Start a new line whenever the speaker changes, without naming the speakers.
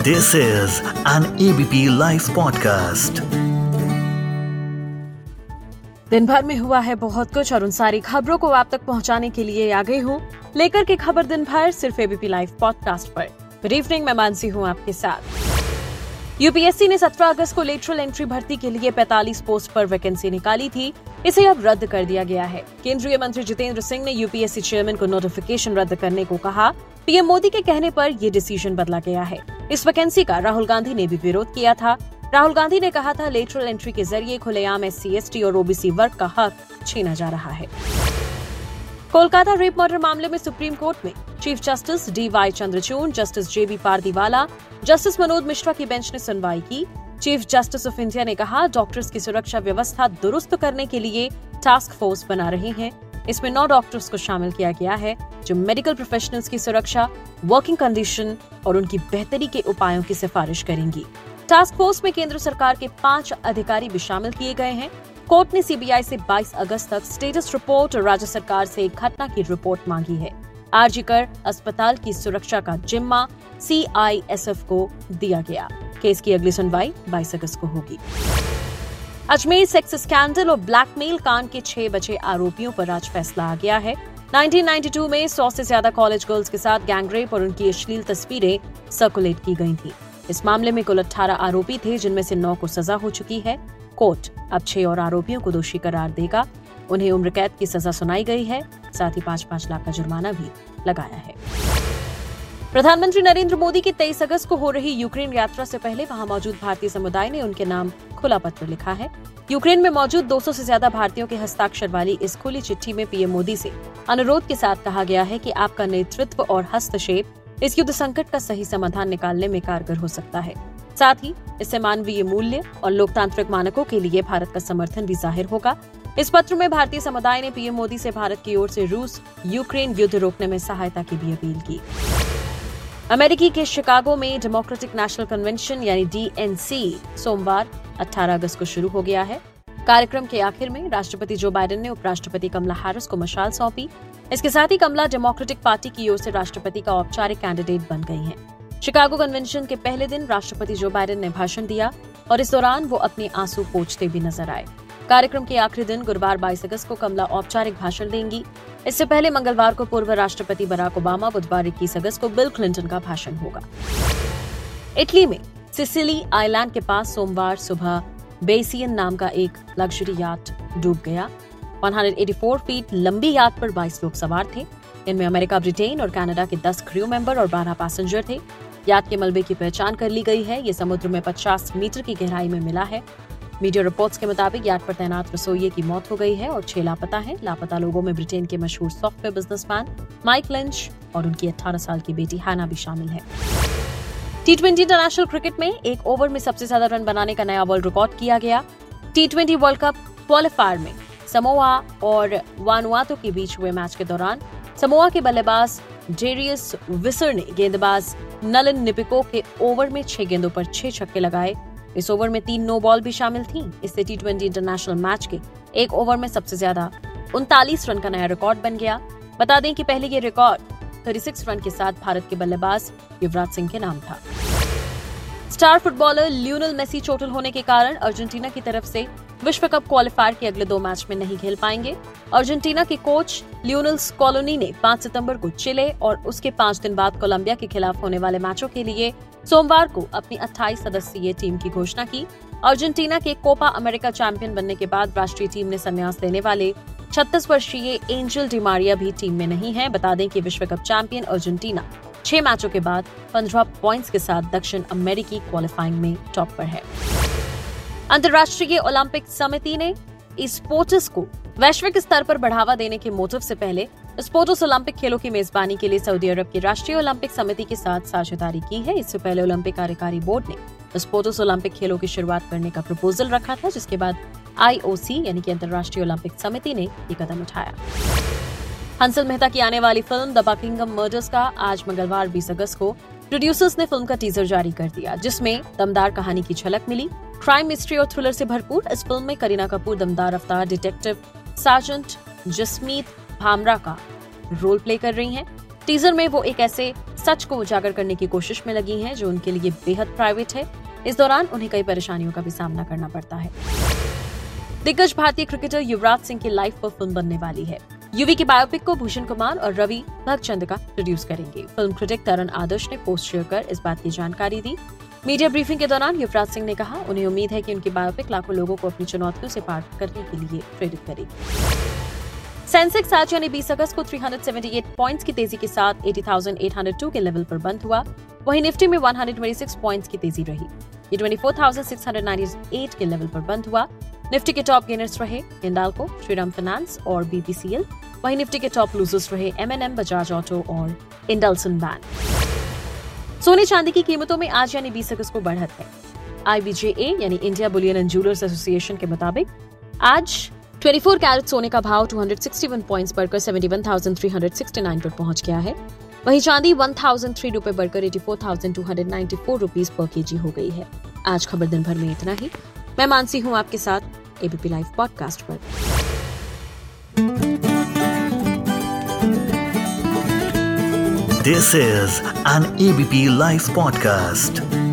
This is an ABP live podcast.
दिन भर में हुआ है बहुत कुछ और उन सारी खबरों को आप तक पहुंचाने के लिए आ गई हूँ लेकर के खबर दिन भर सिर्फ एबीपी लाइव पॉडकास्ट पर। गुड इवनिंग, मैं मानसी हूँ आपके साथ। यूपीएससी ने 17 अगस्त को लेटरल एंट्री भर्ती के लिए 45 पोस्ट पर वैकेंसी निकाली थी, इसे अब रद्द कर दिया गया है। केंद्रीय मंत्री जितेंद्र सिंह ने यूपीएससी चेयरमैन को नोटिफिकेशन रद्द करने को कहा। पीएम मोदी के कहने पर यह डिसीजन बदला गया है। इस वैकेंसी का राहुल गांधी ने भी विरोध किया था। राहुल गांधी ने कहा था, लेटरल एंट्री के जरिए खुलेआम SC/ST और ओबीसी वर्ग का हक छीना जा रहा है। कोलकाता रेप मर्डर मामले में सुप्रीम कोर्ट में chief justice DY Chandrachud, justice JB Pardiwala, justice Manoj Mishra की बेंच ने सुनवाई की। चीफ जस्टिस ऑफ इंडिया ने कहा, डॉक्टर्स की सुरक्षा व्यवस्था दुरुस्त करने के लिए टास्क फोर्स बना रही है। इसमें 9 डॉक्टर्स को शामिल किया गया है जो मेडिकल प्रोफेशनल्स की सुरक्षा, वर्किंग कंडीशन और उनकी बेहतरी के उपायों की सिफारिश करेंगी। टास्क फोर्स में केंद्र सरकार के 5 अधिकारी भी शामिल किए गए हैं। कोर्ट ने CBI से 22 अगस्त तक स्टेटस रिपोर्ट और राज्य सरकार से एक घटना की रिपोर्ट मांगी है। RG कर अस्पताल की सुरक्षा का जिम्मा CISF को दिया गया। केस की अगली सुनवाई 22 अगस्त को होगी। अजमेर सेक्स स्कैंडल और ब्लैकमेल कांड के 6 बचे आरोपियों पर आज फैसला आ गया है। 1992 में 100 से ज्यादा कॉलेज गर्ल्स के साथ गैंगरेप और उनकी अश्लील तस्वीरें सर्कुलेट की गई थी। इस मामले में कुल 18 आरोपी थे, जिनमें से 9 को सजा हो चुकी है। कोर्ट अब 6 और आरोपियों को दोषी करार देगा। उन्हें उम्र कैद की सजा सुनाई गई है, साथ ही 5-5 लाख का जुर्माना भी लगाया है। प्रधानमंत्री नरेंद्र मोदी की 23 अगस्त को हो रही यूक्रेन यात्रा से पहले वहां मौजूद भारतीय समुदाय ने उनके नाम खुला पत्र लिखा है। यूक्रेन में मौजूद 200 से ज्यादा भारतीयों के हस्ताक्षर वाली इस खुली चिट्ठी में पीएम मोदी से अनुरोध के साथ कहा गया है कि आपका नेतृत्व और हस्तक्षेप इस युद्ध संकट का सही समाधान निकालने में कारगर हो सकता है। साथ ही इससे मानवीय मूल्य और लोकतांत्रिक मानकों के लिए भारत का समर्थन भी जाहिर होगा। इस पत्र में भारतीय समुदाय ने पीएम मोदी से भारत की ओर से रूस यूक्रेन युद्ध रोकने में सहायता की भी अपील की। अमेरिकी के शिकागो में डेमोक्रेटिक नेशनल कन्वेंशन यानी DNC सोमवार 18 अगस्त को शुरू हो गया है। कार्यक्रम के आखिर में राष्ट्रपति जो बाइडेन ने उपराष्ट्रपति कमला हैरिस को मशाल सौंपी। इसके साथ ही कमला डेमोक्रेटिक पार्टी की ओर से राष्ट्रपति का औपचारिक कैंडिडेट बन गई हैं। शिकागो कन्वेंशन के पहले दिन राष्ट्रपति जो बाइडेन ने भाषण दिया और इस दौरान वो अपने आंसू पोंछते भी नजर आए। कार्यक्रम के आखिरी दिन गुरुवार 22 अगस्त को कमला औपचारिक भाषण देंगी। इससे पहले मंगलवार को पूर्व राष्ट्रपति बराक ओबामा, बुधवार 21 अगस्त को बिल क्लिंटन का भाषण होगा। इटली में सिसिली आइलैंड के पास सोमवार सुबह बेसियन नाम का एक लग्जरी याट डूब गया। 184 फीट लंबी याट पर 22 लोग सवार थे। इनमें अमेरिका, ब्रिटेन और कनाडा के 10 क्रू मेंबर और 12 पैसेंजर थे। याट के मलबे की पहचान कर ली गई है। ये समुद्र में 50 मीटर की गहराई में मिला है। मीडिया रिपोर्ट्स के मुताबिक याट पर तैनात रसोइये की मौत हो गई है और 6 लापता हैं। लापता लोगों में ब्रिटेन के मशहूर सॉफ्टवेयर बिजनेसमैन माइक लिंच और उनकी 18 साल की बेटी हैना भी शामिल है। T20 इंटरनेशनल क्रिकेट में एक ओवर में सबसे ज्यादा रन बनाने का नया वर्ल्ड रिकॉर्ड किया गया। T20 वर्ल्ड कप क्वालिफायर में समोआ और वानुआतु के बीच हुए मैच के दौरान समोआ के बल्लेबाज डेरियस विसर ने गेंदबाज नलन निपिको के ओवर में 6 गेंदों पर 6 छक्के लगाए। इस ओवर में 3 नो बॉल भी शामिल थीं। इससे T20 इंटरनेशनल मैच के एक ओवर में सबसे ज्यादा 39 रन का नया रिकॉर्ड बन गया। बता दें कि पहले ये रिकॉर्ड 36 रन के साथ भारत के बल्लेबाज युवराज सिंह के नाम था। स्टार फुटबॉलर लियोनेल मेसी चोटिल होने के कारण अर्जेंटीना की तरफ से विश्व कप क्वालिफायर के अगले 2 मैच में नहीं खेल पाएंगे। अर्जेंटीना के कोच लियोनेल स्कॉलोनी ने 5 सितंबर को चिले और उसके 5 दिन बाद कोलंबिया के खिलाफ होने वाले मैचों के लिए सोमवार को अपनी 28 सदस्यीय टीम की घोषणा की। अर्जेंटीना के कोपा अमेरिका चैंपियन बनने के बाद राष्ट्रीय टीम ने संन्यास लेने वाले 36 वर्षीय एंजल डिमारिया भी टीम में नहीं है। बता दें कि विश्व कप चैंपियन अर्जेंटीना 6 मैचों के बाद 15 पॉइंट्स के साथ दक्षिण अमेरिकी क्वालिफाइंग में टॉप पर है। अंतर्राष्ट्रीय ओलंपिक समिति ने स्पोर्ट्स को वैश्विक स्तर पर बढ़ावा देने के मोटिव से पहले स्पोर्ट्स ओलंपिक खेलों की मेजबानी के लिए सऊदी अरब की राष्ट्रीय ओलंपिक समिति के साथ साझेदारी की है। इससे पहले ओलंपिक कार्यकारी बोर्ड ने स्पोर्ट्स ओलंपिक खेलों की शुरुआत करने का प्रपोजल रखा था, जिसके बाद IOC यानी कि अंतर्राष्ट्रीय ओलंपिक समिति ने ये कदम उठाया। हंसल मेहता की आने वाली फिल्म द बकिंघम मर्डर्स का आज मंगलवार 20 अगस्त को प्रोड्यूसर्स ने फिल्म का टीजर जारी कर दिया, जिसमें दमदार कहानी की झलक मिली। क्राइम, मिस्ट्री और थ्रिलर से भरपूर इस फिल्म में करीना कपूर दमदार रफ्तार डिटेक्टिव सार्जेंट जसमीत भामरा का रोल प्ले कर रही हैं। टीजर में वो एक ऐसे सच को उजागर करने की कोशिश में लगी हैं, जो उनके लिए बेहद प्राइवेट है। इस दौरान उन्हें कई परेशानियों का भी सामना करना पड़ता है। दिग्गज भारतीय क्रिकेटर युवराज सिंह की लाइफ पर फिल्म बनने वाली है। युवी की बायोपिक को भूषण कुमार और रवि भगचंद्रिका प्रोड्यूस करेंगे। फिल्म क्रिटिक तरण आदर्श ने पोस्ट शेयर कर इस बात की जानकारी दी। मीडिया ब्रीफिंग के दौरान युवराज सिंह ने कहा, उन्हें उम्मीद है कि उनकी बायोपिक लाखों लोगों को अपनी चुनौतियों से पार करने के लिए प्रेरित करेगी। सेंसेक्स आज यानी 20 अगस्त को 378 पॉइंट्स की तेजी के साथ 80,802 के लेवल पर बंद हुआ। वहीं निफ्टी में 126 पॉइंट्स की तेजी रही। ये 24,698 के लेवल पर बंद हुआ। निफ्टी के टॉप गेनर्स रहे हिंडाल्को, श्रीराम फाइनेंस और बीपीसीएल। वहीं निफ्टी के टॉप लूजर्स रहे एमएनएम, बजाज ऑटो और इंडलसन बैंक। सोने चांदी की कीमतों में आज यानी 20 अगस्त को बढ़त है। IBJA यानी India bullion and jewellers association के मुताबिक आज 24 कैरेट सोने का भाव 261 पॉइंट्स बढ़कर 71,369 पर पहुंच गया है। वहीं चांदी 1,003 रुपए बढ़कर 84,294 रुपीज पर केजी हो गई है। आज खबर दिन भर में इतना ही। मैं मानसी हूँ आपके साथ एबीपी लाइव पॉडकास्ट पर।
This is an ABP Live podcast.